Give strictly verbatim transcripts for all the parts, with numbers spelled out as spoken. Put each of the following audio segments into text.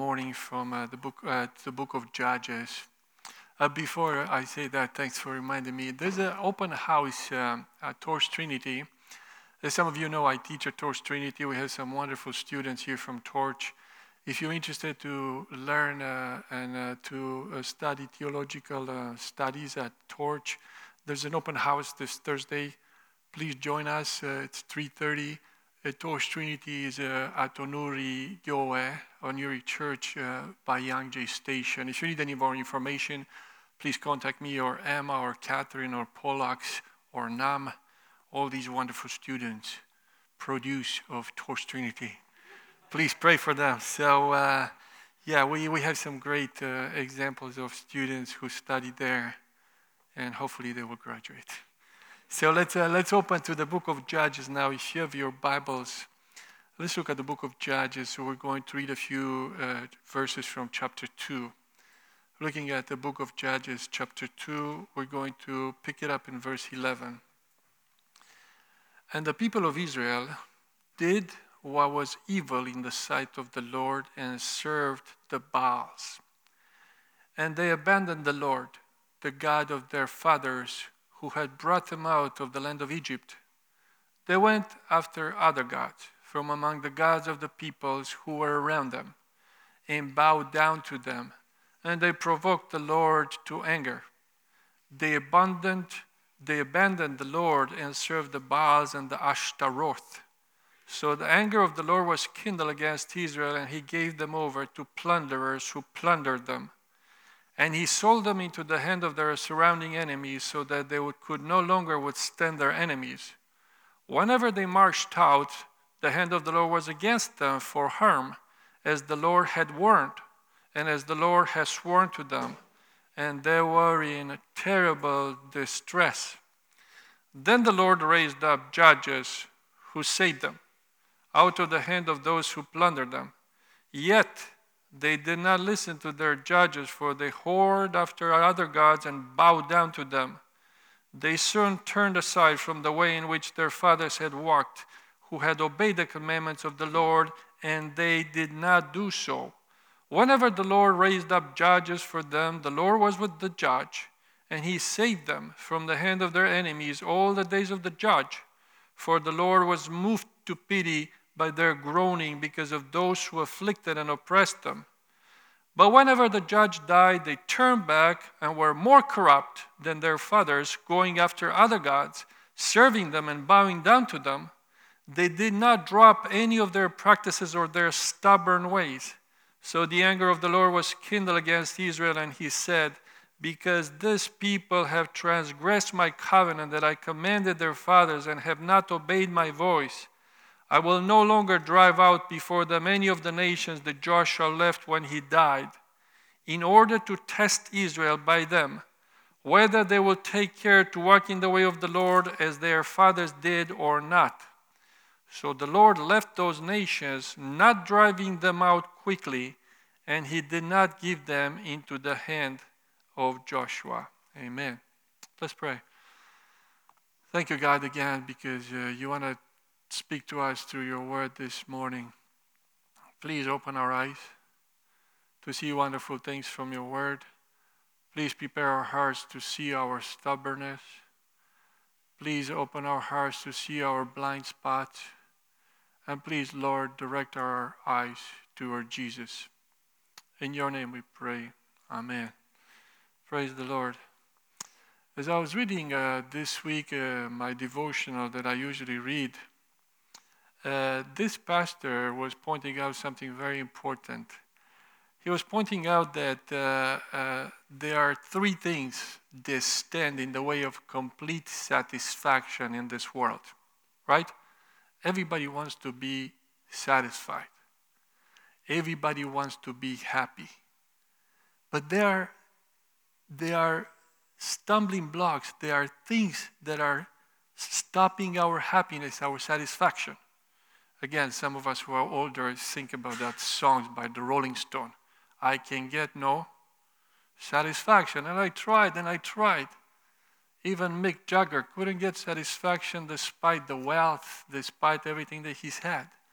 morning from uh, the book, uh, the book of Judges. Uh, before I say that, thanks for reminding me. There's an open house um, at Torch Trinity. As some of you know, I teach at Torch Trinity. We have some wonderful students here from Torch. If you're interested to learn uh, and uh, to uh, study theological uh, studies at Torch, there's an open house this Thursday. Please join us. Uh, it's three thirty. Uh, Torch Trinity is uh, at Onuri Gyoe, Onuri Church uh, by Yangjae Station. If you need any more information, please contact me or Emma or Catherine or Pollux or Nam. All these wonderful students produce of Torch Trinity. Please pray for them. So, uh, yeah, we, we have some great uh, examples of students who studied there, and hopefully they will graduate. So let's uh, let's open to the book of Judges now. If you have your Bibles, let's look at the book of Judges. So we're going to read a few uh, verses from chapter two. Looking at the book of Judges, chapter two, we're going to pick it up in verse eleven. And the people of Israel did what was evil in the sight of the Lord and served the Baals. And they abandoned the Lord, the God of their fathers, who had brought them out of the land of Egypt. They went after other gods from among the gods of the peoples who were around them, and bowed down to them, and they provoked the Lord to anger. They abandoned, they abandoned the Lord and served the Baals and the Ashtaroth. So the anger of the Lord was kindled against Israel, and he gave them over to plunderers who plundered them. And he sold them into the hand of their surrounding enemies so that they would, could no longer withstand their enemies. Whenever they marched out, the hand of the Lord was against them for harm, as the Lord had warned, and as the Lord had sworn to them. And they were in terrible distress. Then the Lord raised up judges who saved them out of the hand of those who plundered them. Yet they did not listen to their judges, for they whored after other gods and bowed down to them. They soon turned aside from the way in which their fathers had walked, who had obeyed the commandments of the Lord, and they did not do so. Whenever the Lord raised up judges for them, the Lord was with the judge, and he saved them from the hand of their enemies all the days of the judge. For the Lord was moved to pity by their groaning because of those who afflicted and oppressed them. But whenever the judge died, they turned back and were more corrupt than their fathers, going after other gods, serving them and bowing down to them. They did not drop any of their practices or their stubborn ways. So the anger of the Lord was kindled against Israel, and he said, because this people have transgressed my covenant that I commanded their fathers and have not obeyed my voice, I will no longer drive out before them any of the nations that Joshua left when he died, in order to test Israel by them, whether they will take care to walk in the way of the Lord as their fathers did or not. So the Lord left those nations, not driving them out quickly, and he did not give them into the hand of Joshua. Amen. Let's pray. Thank you, God, again, because uh, you want to speak to us through your word this morning. Please open our eyes to see wonderful things from your word. Please prepare our hearts to see our stubbornness. Please open our hearts to see our blind spots. And please, Lord, direct our eyes toward Jesus. In your name we pray. Amen. Praise the Lord. As I was reading uh, this week uh, my devotional that I usually read, Uh, this pastor was pointing out something very important. He was pointing out that uh, uh, there are three things that stand in the way of complete satisfaction in this world, right? Everybody wants to be satisfied. Everybody wants to be happy. But there are, there are stumbling blocks. There are things that are stopping our happiness, our satisfaction. Again, some of us who are older think about that song by the Rolling Stone. I can get no satisfaction. And I tried and I tried. Even Mick Jagger couldn't get satisfaction despite the wealth, despite everything that he's had.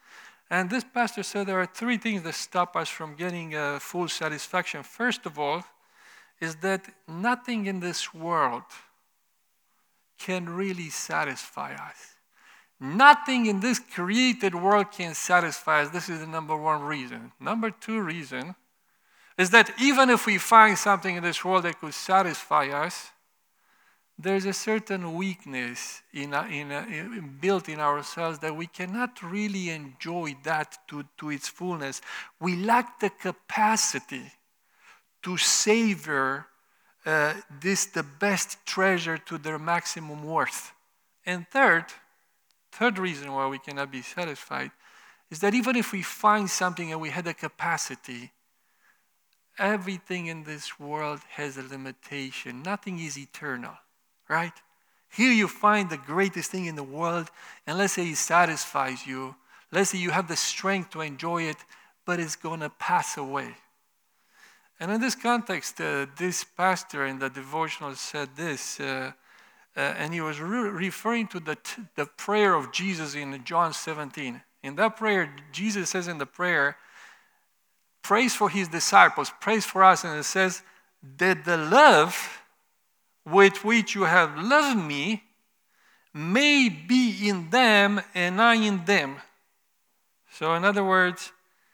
And this pastor said there are three things that stop us from getting uh, full satisfaction. First of all, is that nothing in this world can really satisfy us. Nothing in this created world can satisfy us. This is the number one reason. Number two reason is that even if we find something in this world that could satisfy us, there's a certain weakness in, in, in, built in ourselves that we cannot really enjoy that to, to its fullness. We lack the capacity to savor uh, this, the best treasure, to their maximum worth. And third, third reason why we cannot be satisfied is that even if we find something and we had the capacity, everything in this world has a limitation. Nothing is eternal. Right? Here you find the greatest thing in the world, and let's say it satisfies you. Let's say you have the strength to enjoy it, but it's going to pass away. And in this context, uh, this pastor in the devotional said this, uh, uh, and he was re- referring to the, t- the prayer of Jesus in John seventeen. In that prayer, Jesus says in the prayer, prays for his disciples, prays for us, and it says that the love with which you have loved me may be in them and I in them. So in other words,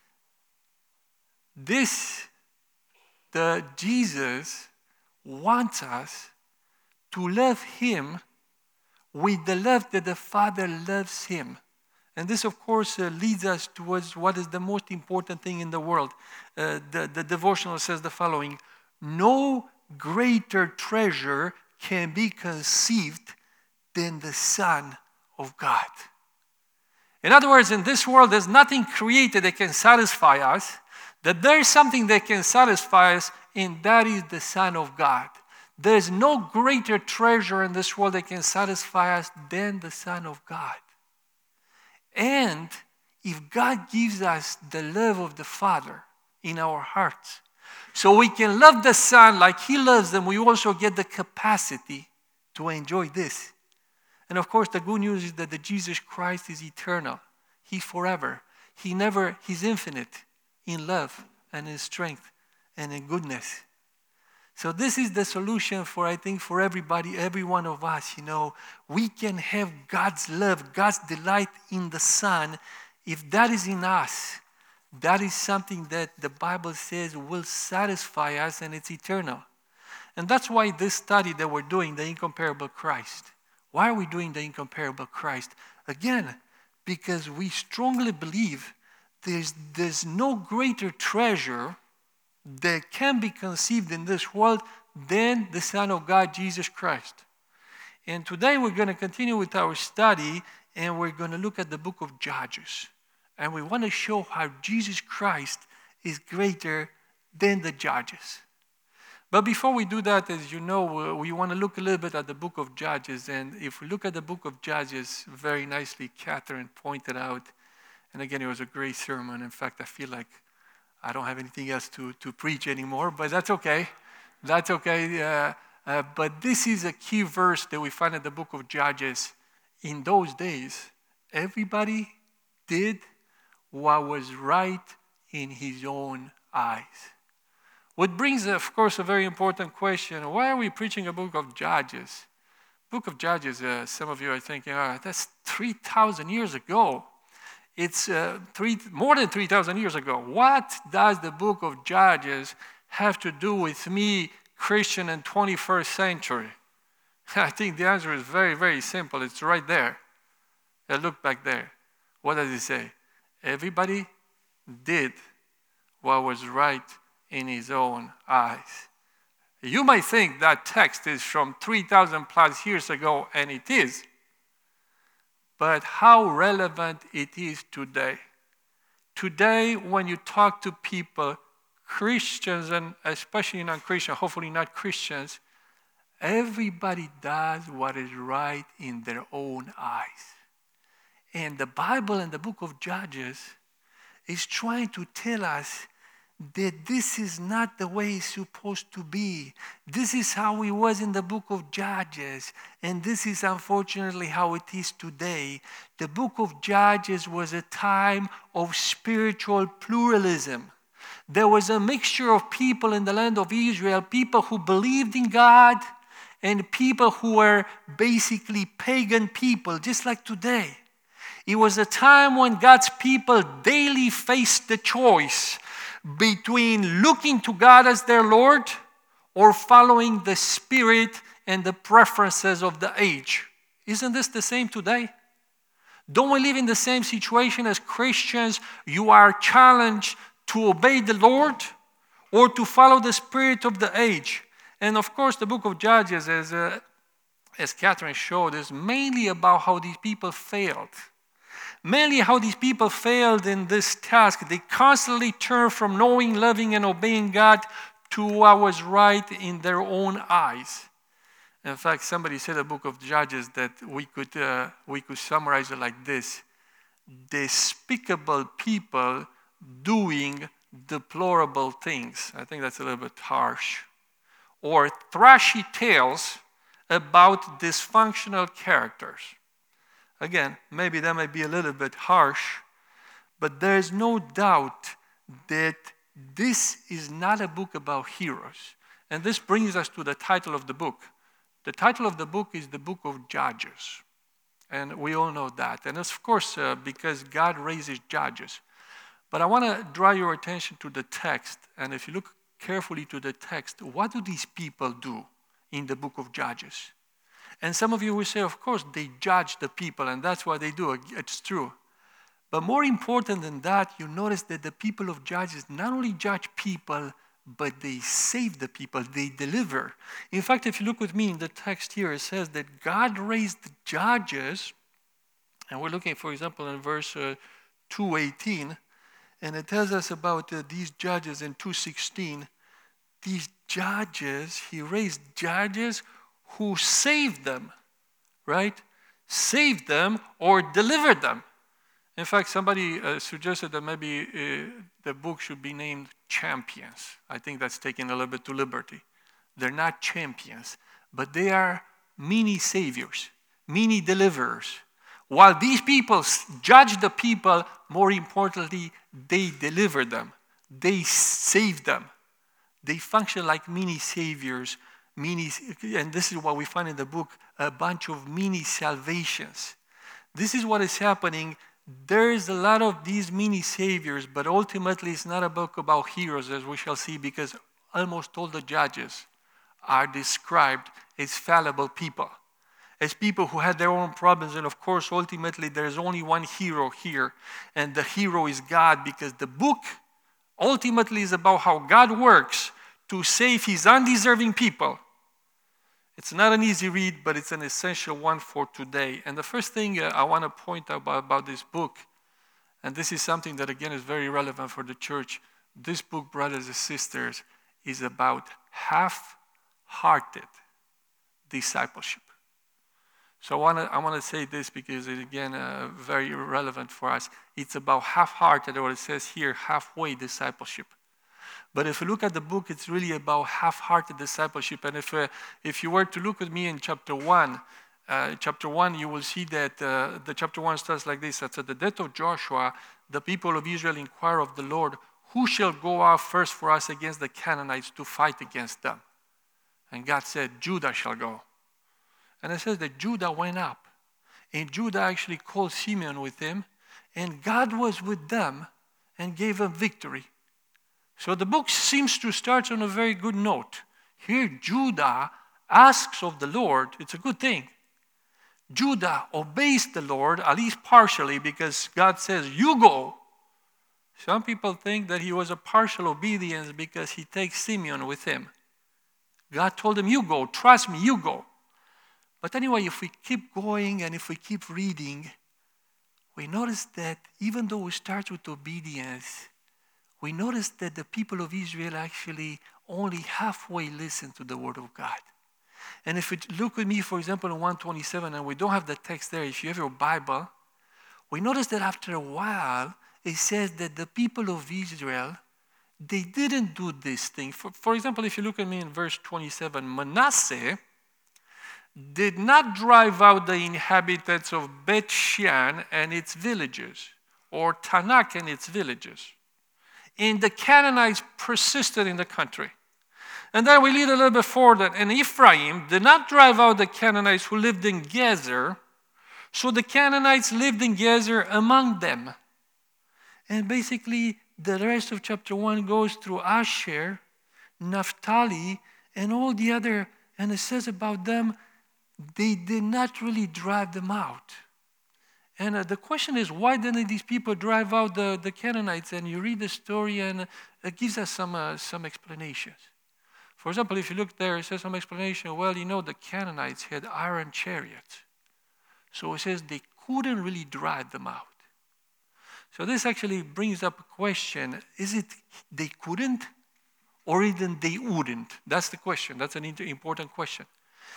this, the Jesus wants us to love him with the love that the Father loves him. And this, of course, uh, leads us towards what is the most important thing in the world. Uh, the, the devotional says the following: no greater treasure can be conceived than the Son of God. In other words, in this world, there's nothing created that can satisfy us, that there is something that can satisfy us, and that is the Son of God. There's no greater treasure in this world that can satisfy us than the Son of God. And if God gives us the love of the Father in our hearts, so we can love the Son like he loves them, we also get the capacity to enjoy this. And of course, the good news is that the Jesus Christ is eternal. He's forever. He never, he's infinite in love and in strength and in goodness. So this is the solution for, I think, for everybody, every one of us. You know, we can have God's love, God's delight in the Son. If that is in us, that is something that the Bible says will satisfy us, and it's eternal. And that's why this study that we're doing, the incomparable Christ. Why are we doing the incomparable Christ? Again, because we strongly believe there's, there's no greater treasure that can be conceived in this world than the Son of God, Jesus Christ. And today we're going to continue with our study, and we're going to look at the book of Judges. And we want to show how Jesus Christ is greater than the judges. But before we do that, as you know, we want to look a little bit at the book of Judges. And if we look at the book of Judges, very nicely Catherine pointed out, and again, it was a great sermon. In fact, I feel like I don't have anything else to, to preach anymore, but that's okay. That's okay. Uh, uh, but this is a key verse that we find in the book of Judges. In those days, everybody did what was right in his own eyes. What brings, of course, a very important question. Why are we preaching a book of Judges? Book of Judges, uh, some of you are thinking, oh, that's three thousand years ago. It's uh, three, more than three thousand years ago. What does the book of Judges have to do with me, Christian in twenty-first century? I think the answer is very, very simple. It's right there. Uh, look back there. What does it say? Everybody did what was right in his own eyes. You might think that text is from three thousand plus years ago, and it is. But how relevant it is today. Today, when you talk to people, Christians and especially non-Christians, hopefully not Christians, everybody does what is right in their own eyes. And the Bible and the book of Judges is trying to tell us that this is not the way it's supposed to be. This is how it was in the book of Judges, and this is unfortunately how it is today. The book of Judges was a time of spiritual pluralism. There was a mixture of people in the land of Israel, people who believed in God, and people who were basically pagan people, just like today. It was a time when God's people daily faced the choice between looking to God as their Lord or following the spirit and the preferences of the age. Isn't this the same today? Don't we live in the same situation as Christians? You are challenged to obey the Lord or to follow the spirit of the age. And of course, the book of Judges, as, uh, as Catherine showed, is mainly about how these people failed. Mainly how these people failed in this task. They constantly turned from knowing, loving, and obeying God to what was right in their own eyes. In fact, somebody said in the book of Judges that we could, uh, we could summarize it like this: despicable people doing deplorable things. I think that's a little bit harsh. Or trashy tales about dysfunctional characters. Again, maybe that might be a little bit harsh, but there is no doubt that this is not a book about heroes. And this brings us to the title of the book. The title of the book is the Book of Judges. And we all know that. And it's, of course, uh, because God raises judges. But I want to draw your attention to the text. And if you look carefully to the text, what do these people do in the book of Judges? And some of you will say, of course, they judge the people, and that's what they do. It's true. But more important than that, you notice that the people of Judges not only judge people, but they save the people, they deliver. In fact, if you look with me in the text here, it says that God raised judges, and we're looking, for example, in verse uh, two eighteen, and it tells us about uh, these judges in two sixteen. These judges, he raised judges who saved them, right? Saved them or delivered them. In fact, somebody uh, suggested that maybe uh, the book should be named Champions. I think that's taking a little bit to liberty. They're not champions, but they are mini saviors, mini deliverers. While these people judge the people, more importantly, they deliver them. They save them. They function like mini saviors, mini, and this is what we find in the book, a bunch of mini salvations. This is what is happening. There is a lot of these mini saviors, but ultimately it's not a book about heroes, as we shall see, because almost all the judges are described as fallible people, as people who had their own problems. And of course, ultimately, there's only one hero here, and the hero is God, because the book ultimately is about how God works to save his undeserving people. It's not an easy read, but it's an essential one for today. And the first thing uh, I want to point out about, about this book, and this is something that again is very relevant for the church, this book, brothers and sisters, is about half-hearted discipleship. So I want to I want to say this because it's again uh, very relevant for us. It's about half-hearted, or it says here, halfway discipleship. But if you look at the book, it's really about half-hearted discipleship. And if uh, if you were to look with me in chapter one, uh, chapter one, you will see that uh, the chapter one starts like this. At the death of Joshua, the people of Israel inquire of the Lord, who shall go out first for us against the Canaanites to fight against them? And God said, Judah shall go. And it says that Judah went up. And Judah actually called Simeon with him. And God was with them and gave them victory. So the book seems to start on a very good note. Here Judah asks of the Lord, it's a good thing. Judah obeys the Lord, at least partially, because God says, you go. Some people think that he was a partial obedience because he takes Simeon with him. God told him, you go, trust me, you go. But anyway, if we keep going and if we keep reading, we notice that even though we start with obedience, we notice that the people of Israel actually only halfway listen to the word of God. And if you look with me, for example, in one twenty-seven, and we don't have the text there, if you have your Bible, we notice that after a while, it says that the people of Israel, they didn't do this thing. For, for example, if you look at me in verse twenty-seven, Manasseh did not drive out the inhabitants of Beth Shean and its villages, or Tanakh and its villages. And the Canaanites persisted in the country. And then we read a little bit further, and Ephraim did not drive out the Canaanites who lived in Gezer, so the Canaanites lived in Gezer among them. And basically, the rest of chapter one goes through Asher, Naphtali, and all the other, and it says about them, they did not really drive them out. And uh, the question is, why didn't these people drive out the, the Canaanites? And you read the story, and it gives us some, uh, some explanations. For example, if you look there, it says some explanation. Well, you know, the Canaanites had iron chariots. So it says they couldn't really drive them out. So this actually brings up a question. Is it they couldn't, or even they wouldn't? That's the question. That's an important question.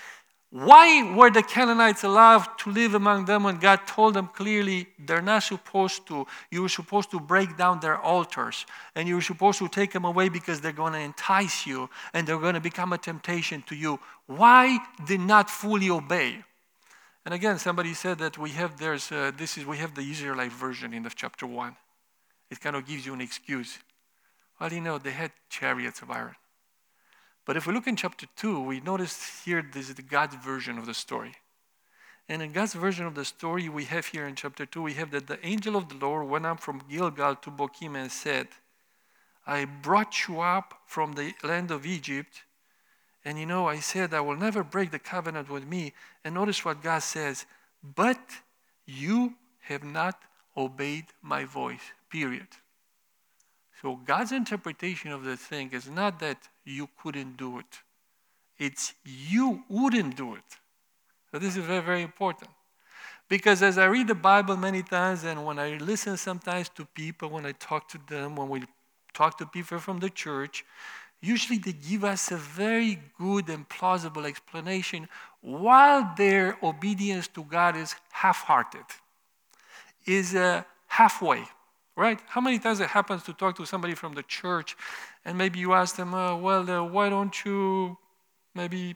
Why were the Canaanites allowed to live among them when God told them clearly they're not supposed to? You were supposed to break down their altars, and you were supposed to take them away because they're going to entice you and they're going to become a temptation to you. Why did not fully obey? And again, somebody said that we have there's uh, this is we have the Israelite version in the chapter one. It kind of gives you an excuse. Well, you know, they had chariots of iron. But if we look in chapter two, we notice here this is the God's version of the story. And in God's version of the story, we have here in chapter two, we have that the angel of the Lord went up from Gilgal to Bochim and said, I brought you up from the land of Egypt, and you know, I said, I will never break the covenant with me. And notice what God says, but you have not obeyed my voice, period. So God's interpretation of the thing is not that you couldn't do it. It's you wouldn't do it. So this is very, very important. Because as I read the Bible many times, and when I listen sometimes to people, when I talk to them, when we talk to people from the church, usually they give us a very good and plausible explanation while their obedience to God is half-hearted, is uh, halfway. Right? How many times it happens to talk to somebody from the church and maybe you ask them, uh, well, uh, why don't you maybe,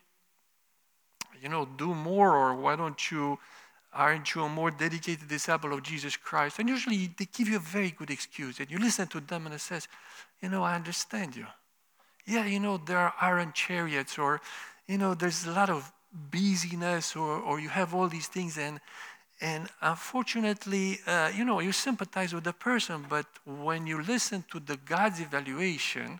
you know, do more, or why don't you, aren't you a more dedicated disciple of Jesus Christ? And usually they give you a very good excuse, and you listen to them and it says, you know, I understand you. Yeah, you know, there are iron chariots, or, you know, there's a lot of busyness, or, or you have all these things, and And unfortunately, uh, you know, you sympathize with the person, but when you listen to the God's evaluation,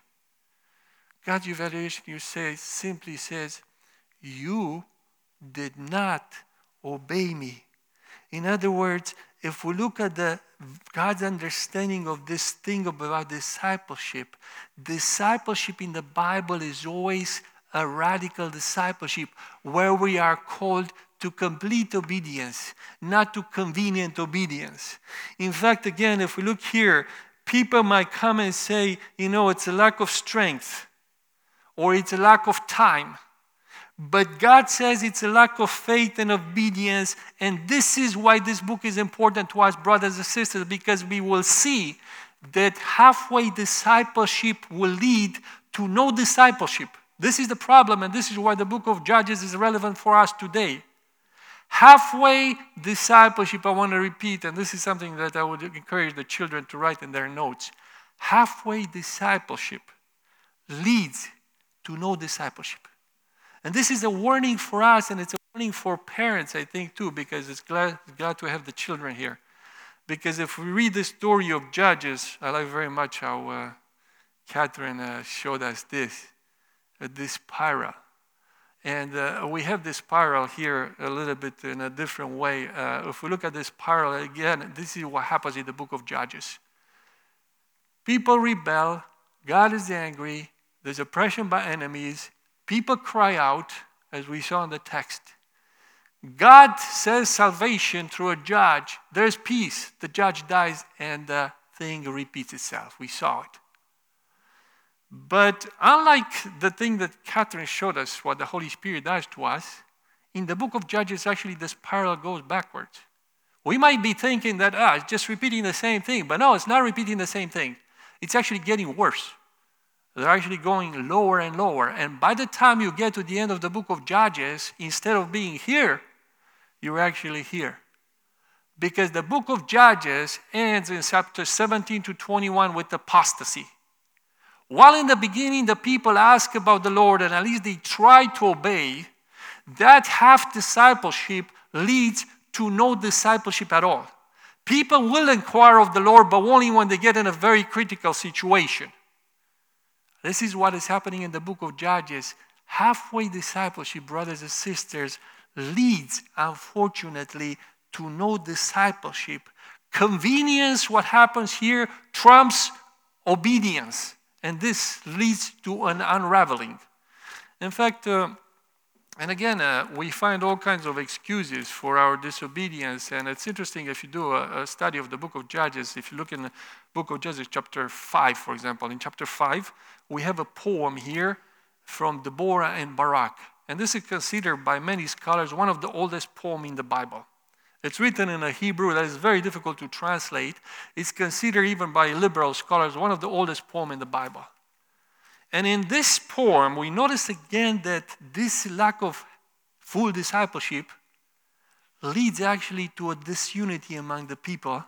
God's evaluation you say, simply says, you did not obey me. In other words, if we look at the God's understanding of this thing about discipleship, discipleship in the Bible is always a radical discipleship where we are called to complete obedience, not to convenient obedience. In fact, again, if we look here, people might come and say, you know, it's a lack of strength, or it's a lack of time. But God says it's a lack of faith and obedience, and this is why this book is important to us, brothers and sisters, because we will see that halfway discipleship will lead to no discipleship. This is the problem, and this is why the book of Judges is relevant for us today. Halfway discipleship, I want to repeat, and this is something that I would encourage the children to write in their notes. Halfway discipleship leads to no discipleship. And this is a warning for us, and it's a warning for parents, I think, too, because it's glad, glad to have the children here. Because if we read the story of Judges, I like very much how uh, Catherine uh, showed us this, uh, this spiral. And uh, we have this spiral here a little bit in a different way. Uh, if we look at this spiral, again, this is what happens in the book of Judges. People rebel, God is angry, there's oppression by enemies, people cry out, as we saw in the text. God says salvation through a judge. There's peace. The judge dies and the thing repeats itself. We saw it. But unlike the thing that Catherine showed us, what the Holy Spirit does to us, in the book of Judges, actually the spiral goes backwards. We might be thinking that, ah, it's just repeating the same thing. But no, it's not repeating the same thing. It's actually getting worse. They're actually going lower and lower. And by the time you get to the end of the book of Judges, instead of being here, you're actually here. Because the book of Judges ends in chapter seventeen to twenty-one with apostasy. While in the beginning the people ask about the Lord and at least they try to obey, that half discipleship leads to no discipleship at all. People will inquire of the Lord, but only when they get in a very critical situation. This is what is happening in the book of Judges. Halfway discipleship, brothers and sisters, leads, unfortunately, to no discipleship. Convenience, what happens here, trumps obedience. And this leads to an unraveling. In fact, uh, and again, uh, we find all kinds of excuses for our disobedience. And it's interesting if you do a, a study of the book of Judges, if you look in the book of Judges, chapter five, for example. In chapter five, we have a poem here from Deborah and Barak. And this is considered by many scholars one of the oldest poems in the Bible. It's written in a Hebrew that is very difficult to translate. It's considered even by liberal scholars one of the oldest poems in the Bible. And in this poem, we notice again that this lack of full discipleship leads actually to a disunity among the people.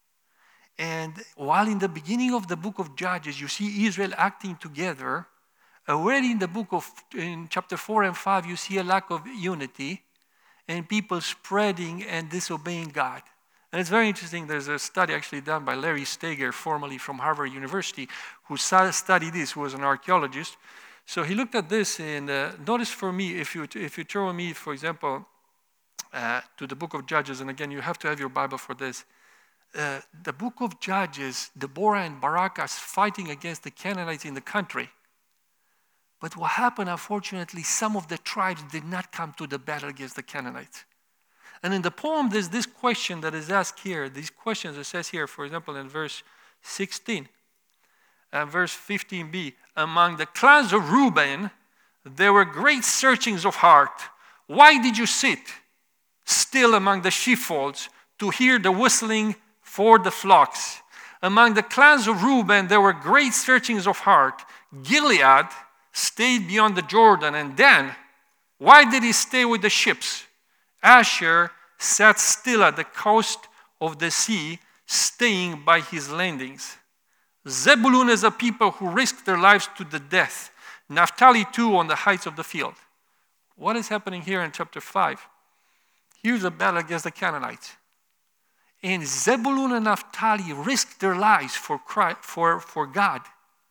And while in the beginning of the book of Judges, you see Israel acting together, already in the book of, in chapter four and five, you see a lack of unity and people spreading and disobeying God. And it's very interesting. There's a study actually done by Larry Steger, formerly from Harvard University, who studied this, who was an archaeologist. So he looked at this, and uh, notice for me, if you if you turn with me, for example, uh, to the book of Judges, and again, you have to have your Bible for this. Uh, the book of Judges, Deborah and Barak are fighting against the Canaanites in the country. But what happened, unfortunately, some of the tribes did not come to the battle against the Canaanites. And in the poem, there's this question that is asked here. These questions, it says here, for example, in verse sixteen, and verse fifteen b, among the clans of Reuben, there were great searchings of heart. Why did you sit still among the sheepfolds to hear the whistling for the flocks? Among the clans of Reuben, there were great searchings of heart. Gilead stayed beyond the Jordan, and Dan, why did he stay with the ships? Asher sat still at the coast of the sea, staying by his landings. Zebulun is a people who risked their lives to the death. Naphtali too on the heights of the field. What is happening here in chapter five? Here's a battle against the Canaanites. And Zebulun and Naphtali risked their lives for, Christ, for, for God.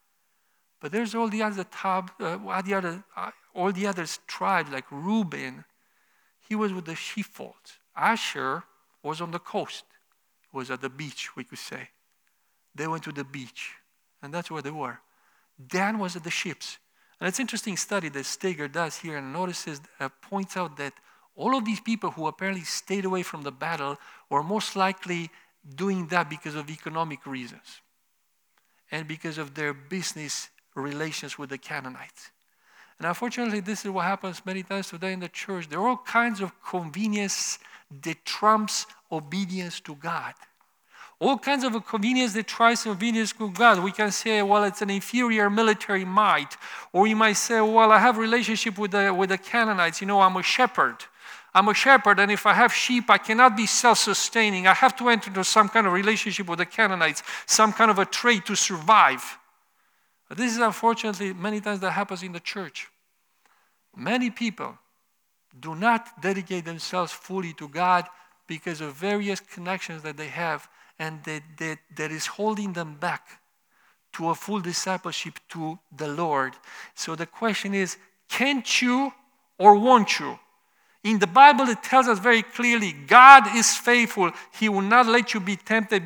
But there's all the other, tab, uh, all the other, uh, all the others tribes like Reuben. He was with the sheepfolds. Asher was on the coast. He was at the beach, we could say. They went to the beach, and that's where they were. Dan was at the ships. And it's an interesting study that Steger does here and notices, uh, points out that all of these people who apparently stayed away from the battle were most likely doing that because of economic reasons and because of their business relations with the Canaanites. And unfortunately, this is what happens many times today in the church. There are all kinds of convenience that trumps obedience to God. All kinds of convenience that tries obedience to God. We can say, well, it's an inferior military might. Or you might say, well, I have a relationship with the, with the Canaanites. You know, I'm a shepherd. I'm a shepherd, and if I have sheep, I cannot be self-sustaining. I have to enter into some kind of relationship with the Canaanites, some kind of a trade to survive. But this is unfortunately many times that happens in the church. Many people do not dedicate themselves fully to God because of various connections that they have and that, that, that is holding them back to a full discipleship to the Lord. So the question is, can't you or won't you? In the Bible, it tells us very clearly, God is faithful. He will not let you be tempted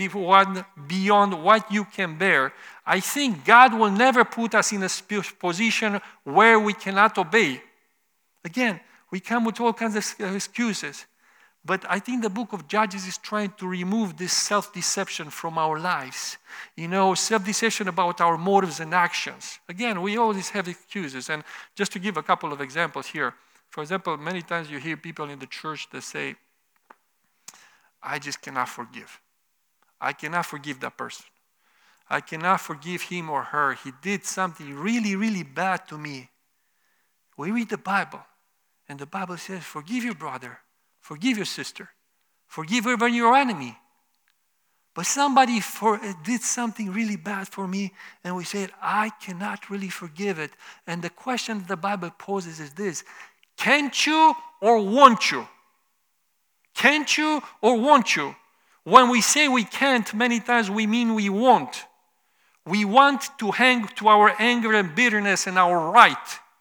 beyond what you can bear. I think God will never put us in a position where we cannot obey. Again, we come with all kinds of excuses. But I think the book of Judges is trying to remove this self-deception from our lives. You know, self-deception about our motives and actions. Again, we always have excuses. And just to give a couple of examples here. For example, many times you hear people in the church that say, I just cannot forgive. I cannot forgive that person. I cannot forgive him or her. He did something really, really bad to me. We read the Bible, and the Bible says, forgive your brother, forgive your sister, forgive even your enemy. But somebody for, did something really bad for me, and we said, I cannot really forgive it. And the question that the Bible poses is this: can't you or won't you? Can't you or won't you? When we say we can't, many times we mean we won't. We want to hang to our anger and bitterness and our right.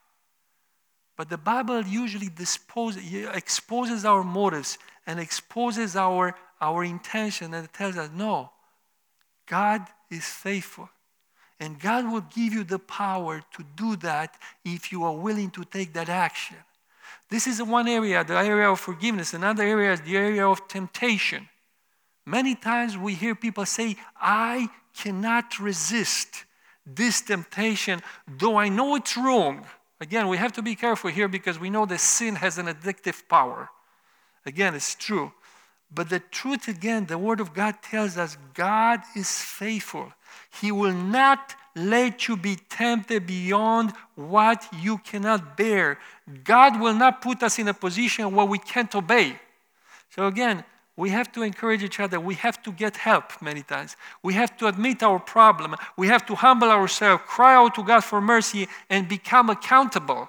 But the Bible usually dispose, exposes our motives and exposes our, our intention, and it tells us, no, God is faithful. And God will give you the power to do that if you are willing to take that action. This is one area, the area of forgiveness. Another area is the area of temptation. Many times we hear people say, I cannot resist this temptation, though I know it's wrong. Again, we have to be careful here because we know that sin has an addictive power. Again, it's true. But the truth, again, the Word of God tells us God is faithful. He will not let you be tempted beyond what you cannot bear. God will not put us in a position where we can't obey. So again, we have to encourage each other. We have to get help many times. We have to admit our problem. We have to humble ourselves, cry out to God for mercy, and become accountable.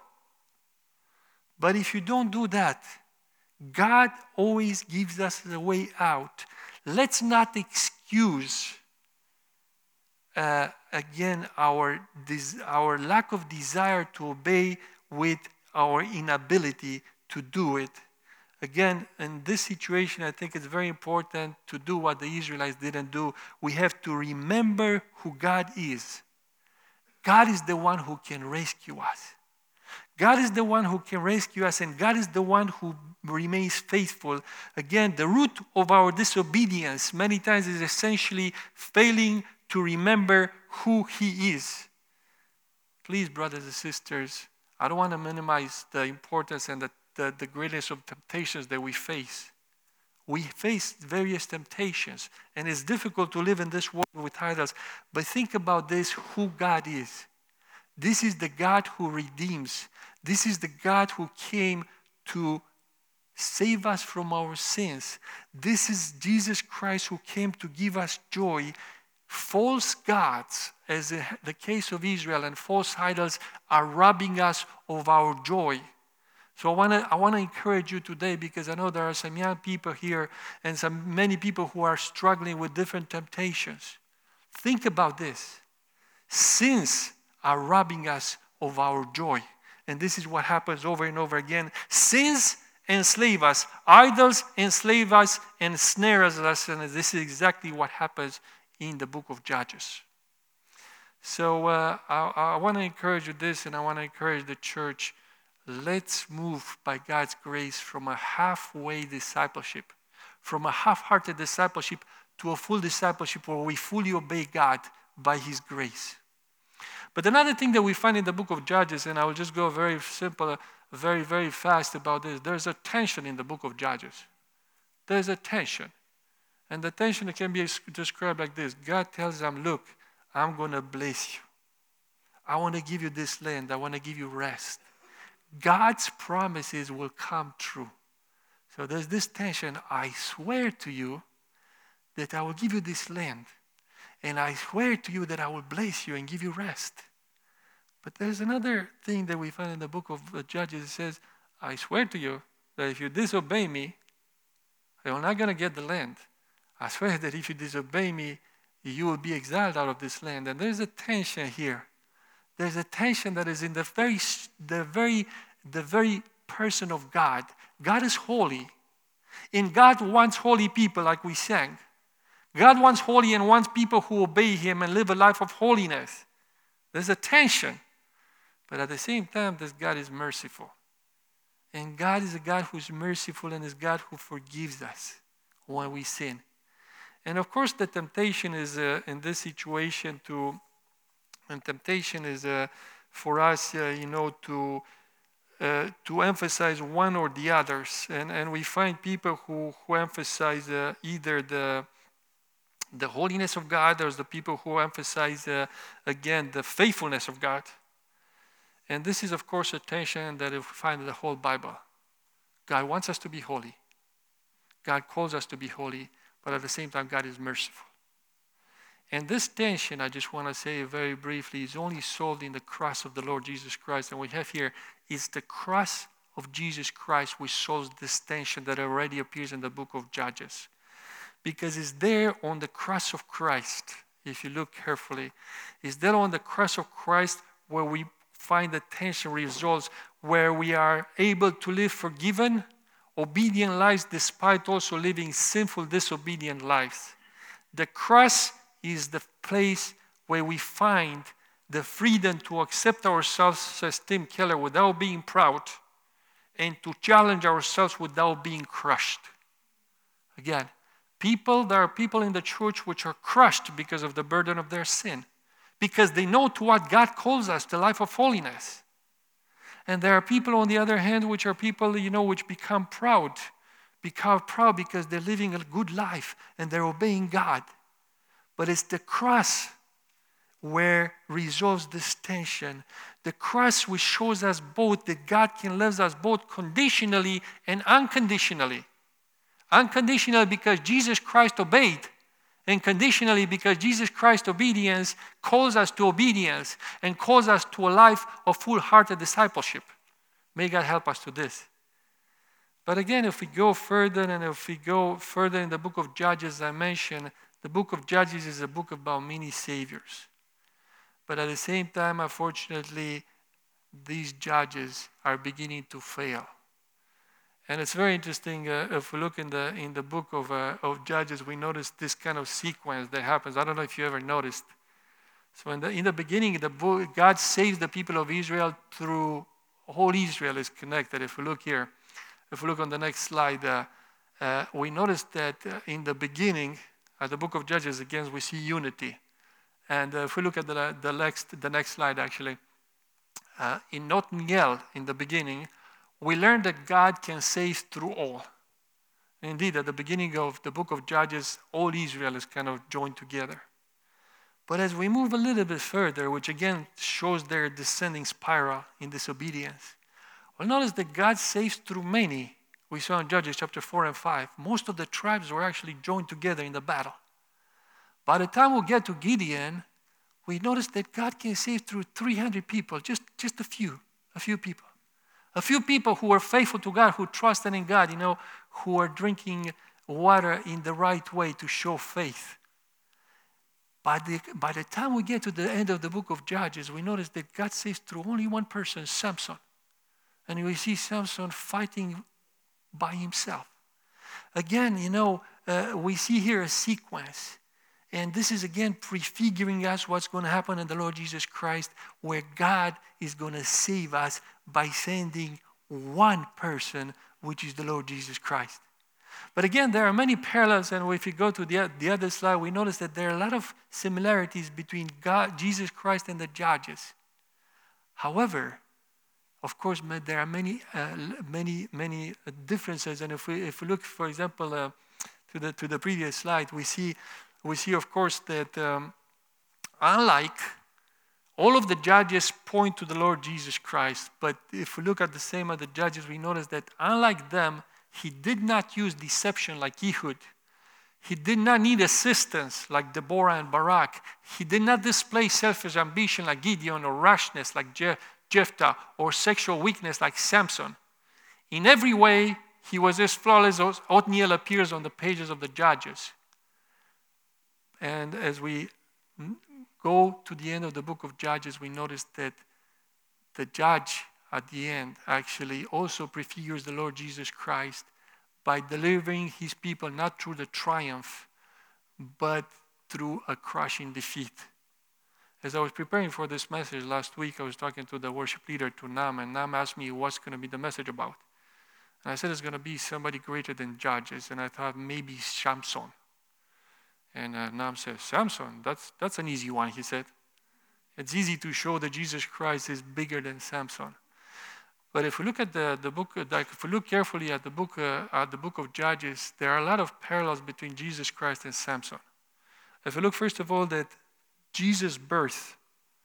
But if you don't do that, God always gives us a way out. Let's not excuse, uh, again, our, des- our lack of desire to obey with our inability to do it. Again, in this situation, I think it's very important to do what the Israelites didn't do. We have to remember who God is. God is the one who can rescue us. God is the one who can rescue us, and God is the one who remains faithful. Again, the root of our disobedience many times is essentially failing to remember who He is. Please, brothers and sisters, I don't want to minimize the importance and the The, the greatness of temptations that we face. We face various temptations, and it's difficult to live in this world with idols. But think about this, who God is. This is the God who redeems. This is the God who came to save us from our sins. This is Jesus Christ who came to give us joy. False gods, as in the case of Israel, and false idols are robbing us of our joy. So I want to I want to encourage you today, because I know there are some young people here and some many people who are struggling with different temptations. Think about this. Sins are robbing us of our joy. And this is what happens over and over again. Sins enslave us. Idols enslave us and snare us. And this is exactly what happens in the book of Judges. So uh, I, I want to encourage you this, and I want to encourage the church. Let's move by God's grace from a halfway discipleship, from a half-hearted discipleship to a full discipleship where we fully obey God by His grace. But another thing that we find in the book of Judges, and I will just go very simple, very, very fast about this. There's a tension in the book of Judges. There's a tension. And the tension can be described like this. God tells them, look, I'm going to bless you. I want to give you this land. I want to give you rest. God's promises will come true. So there's this tension. I swear to you that I will give you this land. And I swear to you that I will bless you and give you rest. But there's another thing that we find in the book of Judges. It says, I swear to you that if you disobey me, you're not going to get the land. I swear that if you disobey me, you will be exiled out of this land. And there's a tension here. There's a tension that is in the very, the very, the very person of God. God is holy. And God wants holy people, like we sang. God wants holy and wants people who obey Him and live a life of holiness. There's a tension. But at the same time, this God is merciful. And God is a God who is merciful and is God who forgives us when we sin. And of course, the temptation is uh, in this situation to, and temptation is uh, for us, uh, you know, to uh, to emphasize one or the others. And and we find people who who emphasize uh, either the the holiness of God. There's the people who emphasize, uh, again, the faithfulness of God. And this is, of course, a tension that we find in the whole Bible. God wants us to be holy. God calls us to be holy, but at the same time, God is merciful. And this tension, I just want to say very briefly, is only solved in the cross of the Lord Jesus Christ. And what we have here is the cross of Jesus Christ which solves this tension that already appears in the book of Judges. Because it's there on the cross of Christ, if you look carefully, it's there on the cross of Christ where we find the tension resolves, where we are able to live forgiven, obedient lives despite also living sinful, disobedient lives. The cross is the place where we find the freedom to accept ourselves, says Tim Keller, without being proud, and to challenge ourselves without being crushed. Again, people, there are people in the church which are crushed because of the burden of their sin, because they know to what God calls us, the life of holiness. And there are people, on the other hand, which are people, you know, which become proud, become proud because they're living a good life and they're obeying God. But it's the cross where resolves this tension. The cross which shows us both that God can love us both conditionally and unconditionally. Unconditionally because Jesus Christ obeyed, and conditionally because Jesus Christ's obedience calls us to obedience and calls us to a life of full-hearted discipleship. May God help us to this. But again, if we go further and if we go further in the book of Judges, I mentioned, the book of Judges is a book about many saviors. But at the same time, unfortunately, these judges are beginning to fail. And it's very interesting, uh, if we look in the in the book of, uh, of Judges, we notice this kind of sequence that happens. I don't know if you ever noticed. So in the, in the beginning, the book, God saves the people of Israel through, whole Israel is connected. If we look here, if we look on the next slide, uh, uh, we notice that uh, in the beginning, at the book of Judges, again, we see unity. And uh, if we look at the, the, next, the next slide, actually, uh, in Othniel, in the beginning, we learn that God can save through all. Indeed, at the beginning of the book of Judges, all Israel is kind of joined together. But as we move a little bit further, which again shows their descending spiral in disobedience, we'll notice that God saves through many. We saw in Judges chapter four and five. Most of the tribes were actually joined together in the battle. By the time we get to Gideon, we notice that God can save through three hundred people, just, just a few, a few people. A few people who are faithful to God, who trusted in God, you know, who are drinking water in the right way to show faith. By the, by the time we get to the end of the book of Judges, we notice that God saves through only one person, Samson. And we see Samson fighting by himself. Again, you know, uh, we see here a sequence. And this is again prefiguring us what's going to happen in the Lord Jesus Christ, where God is going to save us by sending one person, which is the Lord Jesus Christ. But again, there are many parallels, and if you go to the, the other slide, we notice that there are a lot of similarities between God, Jesus Christ and the judges. However, of course, there are many, uh, many, many differences. And if we, if we look, for example, uh, to the to the previous slide, we see. We see, of course, that um, unlike all of the judges point to the Lord Jesus Christ, but if we look at the same of the judges, we notice that unlike them, he did not use deception like Ehud. He did not need assistance like Deborah and Barak. He did not display selfish ambition like Gideon, or rashness like Je- Jephthah, or sexual weakness like Samson. In every way, he was as flawless as Othniel appears on the pages of the Judges. And as we go to the end of the book of Judges, we notice that the judge at the end actually also prefigures the Lord Jesus Christ by delivering his people not through the triumph, but through a crushing defeat. As I was preparing for this message last week, I was talking to the worship leader, to Nam, and Nam asked me what's going to be the message about. And I said it's going to be somebody greater than Judges, and I thought maybe Samson. And uh, Nam says, Samson, that's, that's an easy one, he said. It's easy to show that Jesus Christ is bigger than Samson. But if we look at the, the book, like if we look carefully at the book uh, at the book of Judges, there are a lot of parallels between Jesus Christ and Samson. If we look first of all that Jesus' birth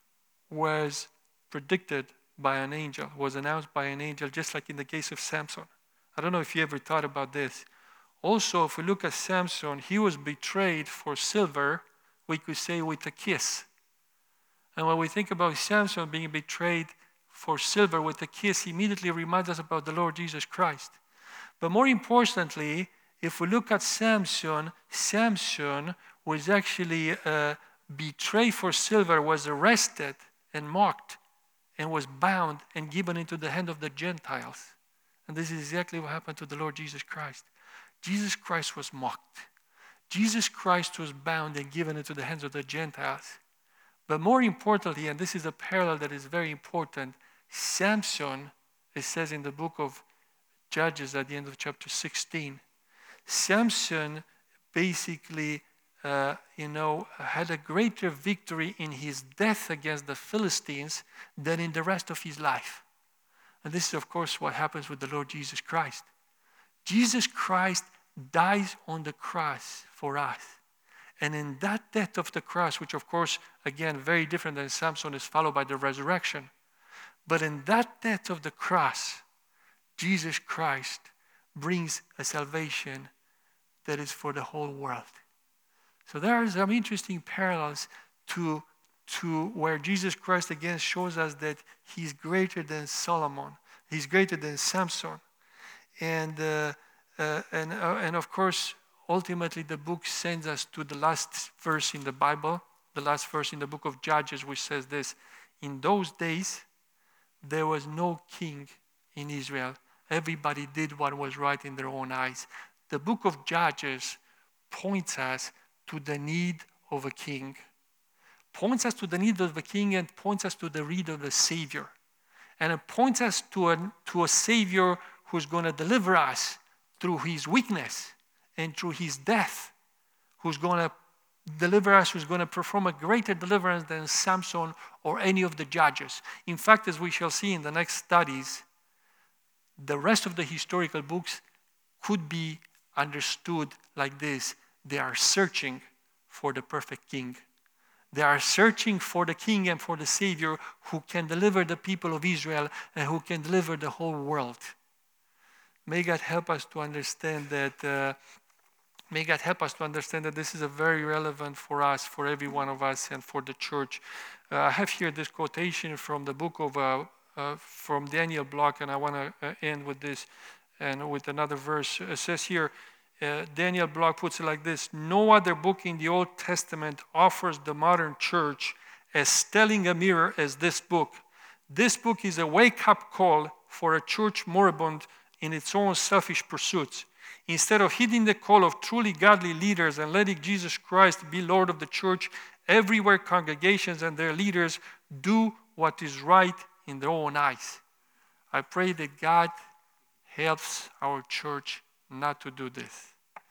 was predicted by an angel, was announced by an angel, just like in the case of Samson. I don't know if you ever thought about this. Also, if we look at Samson, he was betrayed for silver, we could say with a kiss. And when we think about Samson being betrayed for silver with a kiss, he immediately reminds us about the Lord Jesus Christ. But more importantly, if we look at Samson, Samson was actually uh, betrayed for silver, was arrested and mocked, and was bound and given into the hand of the Gentiles. And this is exactly what happened to the Lord Jesus Christ. Jesus Christ was mocked. Jesus Christ was bound and given into the hands of the Gentiles. But more importantly, and this is a parallel that is very important, Samson, it says in the book of Judges at the end of chapter sixteen, Samson basically, uh, you know, had a greater victory in his death against the Philistines than in the rest of his life. And this is, of course, what happens with the Lord Jesus Christ. Jesus Christ dies on the cross for us. And in that death of the cross, which of course, again, very different than Samson, is followed by the resurrection. But in that death of the cross, Jesus Christ brings a salvation that is for the whole world. So there are some interesting parallels to, to where Jesus Christ again shows us that he's greater than Solomon. He's greater than Samson. And, uh, uh, and, uh, and of course, ultimately the book sends us to the last verse in the Bible, the last verse in the book of Judges, which says this: in those days, there was no king in Israel. Everybody did what was right in their own eyes. The book of Judges points us to the need of a king. Points us to the need of a king and points us to the need of a Savior. And it points us to a, to a Savior who's going to deliver us through his weakness and through his death, who's going to deliver us, who's going to perform a greater deliverance than Samson or any of the judges. In fact, as we shall see in the next studies, the rest of the historical books could be understood like this: they are searching for the perfect king. They are searching for the king and for the Savior who can deliver the people of Israel and who can deliver the whole world. May God help us to understand that. Uh, may God help us to understand that this is a very relevant for us, for every one of us, and for the church. Uh, I have here this quotation from the book of uh, uh, from Daniel Block, and I want to uh, end with this and with another verse. It says here. Uh, Daniel Block puts it like this: no other book in the Old Testament offers the modern church as telling a mirror as this book. This book is a wake-up call for a church moribund in its own selfish pursuits. Instead of heeding the call of truly godly leaders and letting Jesus Christ be Lord of the church, everywhere congregations and their leaders do what is right in their own eyes. I pray that God helps our church not to do this.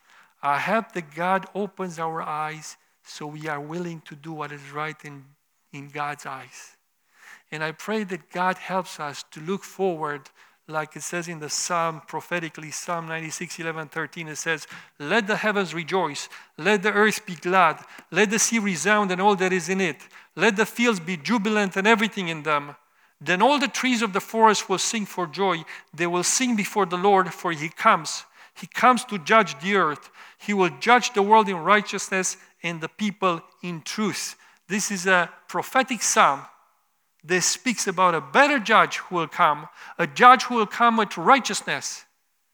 I hope that God opens our eyes so we are willing to do what is right in, in God's eyes. And I pray that God helps us to look forward, like it says in the Psalm, prophetically, Psalm ninety-six, eleven, thirteen, it says, let the heavens rejoice, let the earth be glad, let the sea resound and all that is in it, let the fields be jubilant and everything in them. Then all the trees of the forest will sing for joy. They will sing before the Lord, for he comes. He comes to judge the earth. He will judge the world in righteousness and the people in truth. This is a prophetic psalm that speaks about a better judge who will come, a judge who will come with righteousness.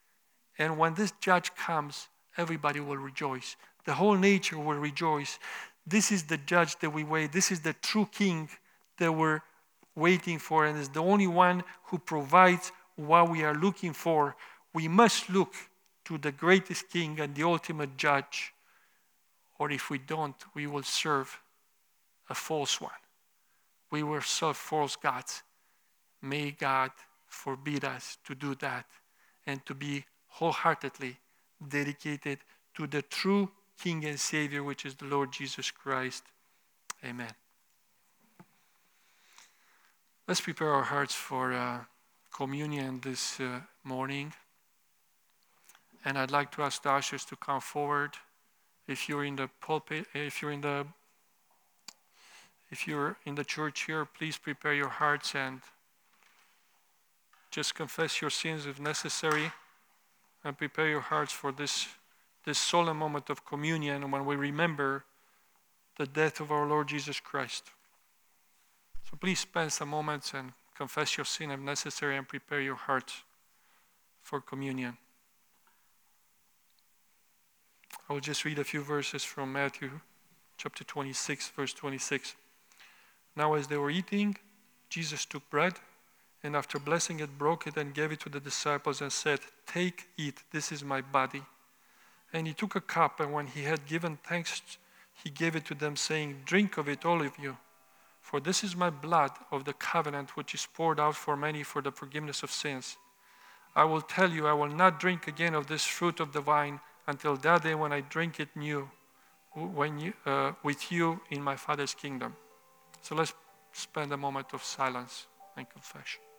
And when this judge comes, everybody will rejoice. The whole nature will rejoice. This is the judge that we wait. This is the true king that we're waiting for, and is the only one who provides what we are looking for. We must look to the greatest king and the ultimate judge, or if we don't, we will serve a false one. We will serve false gods. May God forbid us to do that and to be wholeheartedly dedicated to the true King and Savior, which is the Lord Jesus Christ. Amen. Let's prepare our hearts for uh, communion this uh, morning. And I'd like to ask the ushers to come forward If you're in the pulpit, if you're in the if you're in the church here, please prepare your hearts and just confess your sins if necessary, and prepare your hearts for this this solemn moment of communion when we remember the death of our Lord Jesus Christ. So please spend some moments and confess your sin if necessary, and prepare your hearts for communion. I will just read a few verses from Matthew chapter twenty-six, verse twenty-six. Now as they were eating, Jesus took bread, and after blessing it, broke it and gave it to the disciples and said, "Take, eat, this is my body." And he took a cup, and when he had given thanks, he gave it to them, saying, "Drink of it, all of you, for this is my blood of the covenant, which is poured out for many for the forgiveness of sins. I will tell you, I will not drink again of this fruit of the vine until that day when I drink it new when you, uh, with you in my Father's kingdom." So let's spend a moment of silence and confession.